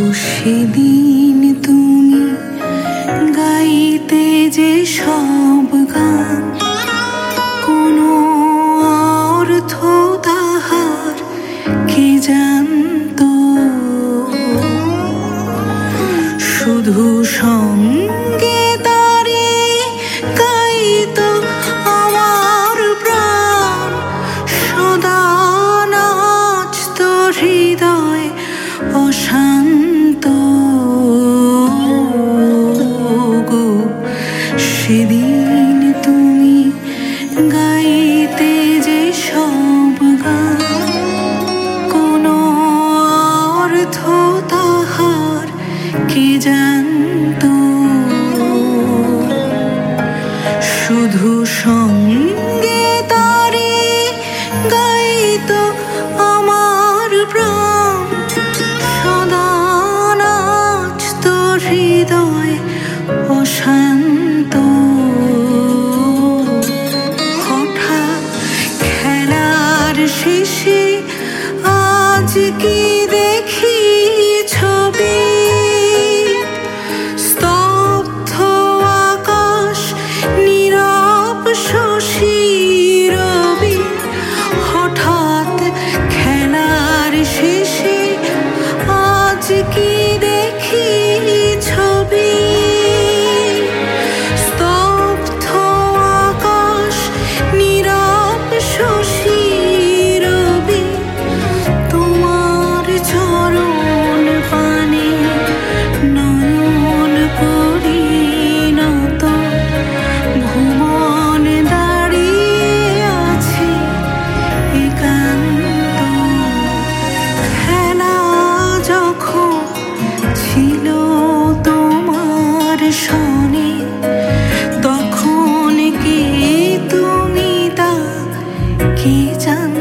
সেদিন তুমি গাইতে যে সব গান, কোনো অর্থ তাহার কে জানতো? শুধু সঙ্গে তারে গাইতো আমার প্রাণ, সদা নাচতো হৃদয় অশান্ত। গো সেদিন তুমি গাইতে যে সব গান, কোনো অর্থ তাহার কে জানতো? শুধু সঙ্গে তারে গাইতো আমার প্রাণ, সদা নাচতো হৃদয় অশান্ত। হঠাৎ খেলার শেষে আজ কি দেখি ছবি, স্তব্ধ আকাশ নীরব শশী রবি। হঠাৎ খেলার শেষে আজ কি দেখি ছবি, স্তব্ধ আকাশ নীরব শশী রবি। তোমার চরণ পানে নয়ন করি নত, ভুবন দাঁড়িয়ে আছে একান্ত। খেলা যখন ছিল তোমার সনে, তখন কে তুমি তা কে জান?